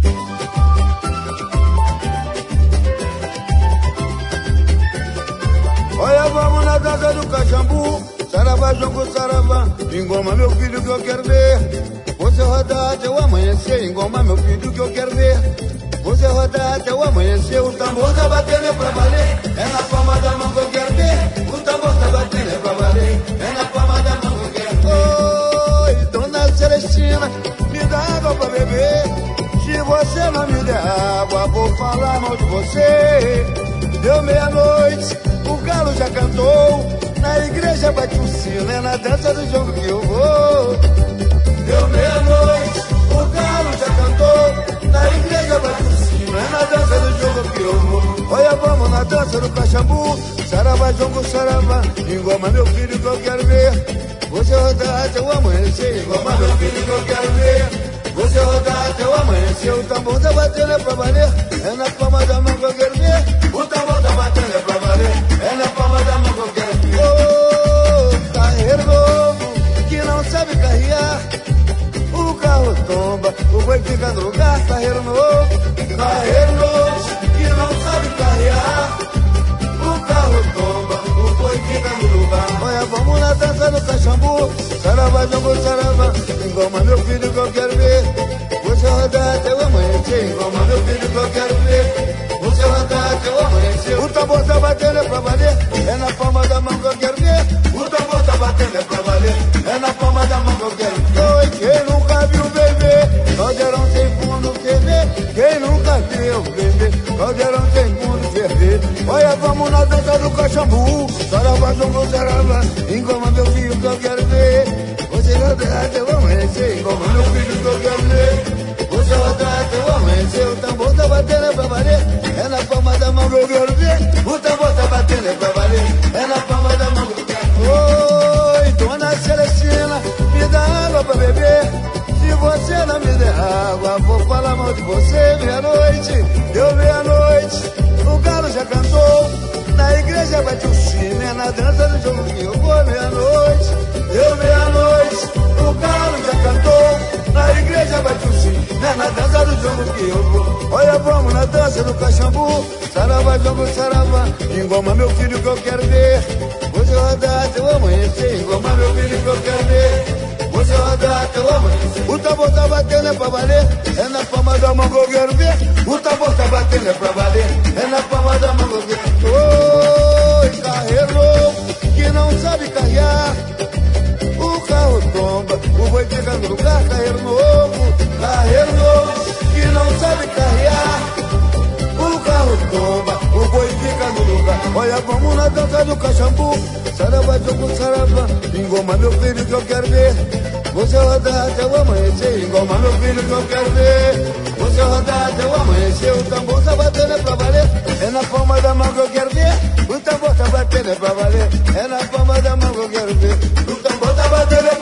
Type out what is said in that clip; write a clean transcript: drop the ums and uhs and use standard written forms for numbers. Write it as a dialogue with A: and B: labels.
A: Olha, vamos na dança do cachambu, saravá, jongo, saravá, engoma meu filho que eu quero ver. Você rodar até o amanhecer, engoma meu filho que eu quero ver. Você rodar até o amanhecer, o tambor tá batendo é pra valer. É na palma da mão que eu quero ver, o tambor tá batendo é pra valer. É na palma da mão que eu quero ver. Oi, dona Celestina, me dá água pra beber. Se você não me der água, vou falar mal de você. Deu meia-noite, o galo já cantou, na igreja bate o sino, é na dança do jogo que eu vou. Deu meia-noite, o galo já cantou, na igreja bate o sino, é na dança do jogo que eu vou. Olha, vamos na dança do cachambu, saravá, jongo, saravá, engoma meu filho que eu quero ver. Você rodar até o amanhecer, engoma meu filho que eu quero ver. Você rodar até o amanhecer, o tambor tá batendo é pra valer. É na palma da mão que eu quero ver, o tambor tá batendo é pra valer. É na palma da mão que eu quero ver. Ô, carreiro novo, que não sabe carrear, o carro tomba, o boi fica no lugar. Carreiro novo, que não sabe carrear, o carro tomba, o boi fica no lugar. Olha, vamos na dança do cachambu, saravá, jongo, saravá, engoma meu filho que eu quero ver. Você rodar até o amanhecer, engoma meu filho que eu quero ver. Você rodar até o amanhecer, o tambor tá batendo é pra valer. É na palma da mão que eu quero ver, o tambor tá batendo é pra valer. É na palma da mão que eu quero ver. Oi, quem nunca viu bebê, caldeirão sem fundo ferver. Quem nunca viu bebê, caldeirão sem fundo ferver. Olha, vamos na dança do cachambu, saravá, jongo, saravá, engoma meu filho que eu quero ver. Você rodar até o amanhecer, engoma meu filho que eu quero ver. Você rodar até o amanhecer, o tambor tá batendo é pra valer. É na palma da mão que eu quero ver, o tambor tá batendo é pra valer. É na palma da mão que eu quero ver. Oi, dona Celestina, me dá água pra beber. Se você não me der água, vou falar mal de você. Meia-noite, deu meia-noite, o galo já cantou, na igreja bate o sino, é na dança do jogo que eu vou. Meia-noite, deu meia-noite, o galo já cantou, na igreja bate o sino, é na dança do jogo que eu vou. Olha, vamos na dança do cachambu, saravá, jongo, saravá, engoma meu filho que eu quero ver. Você rodar até o amanhecer, engoma meu filho que eu quero ver. Você rodar até o amanhecer, o tambor tá batendo é pra valer. É na palma da mão que eu quero ver, o tambor tá batendo é pra valer. É na palma da mão que eu quero ver. Oi, carreiro novo, que não sabe carrear, o carro tomba, o boi fica no lugar. Carreiro novo, que não sabe carrear, o carro tomba, o boi fica no lugar. Olha, vamos na dança do cachambu, saravá, jongo, saravá, engoma meu filho que eu quero ver. Você rodar até o amanhecer, engoma meu filho que eu quero ver. Você rodar até o amanhecer, o tambor tá batendo é pra valer. É na palma da mão que eu quero ver, o tambor tá batendo é pra valer. É na palma da mão que eu quero ver, o tambor tá batendo é pra valer.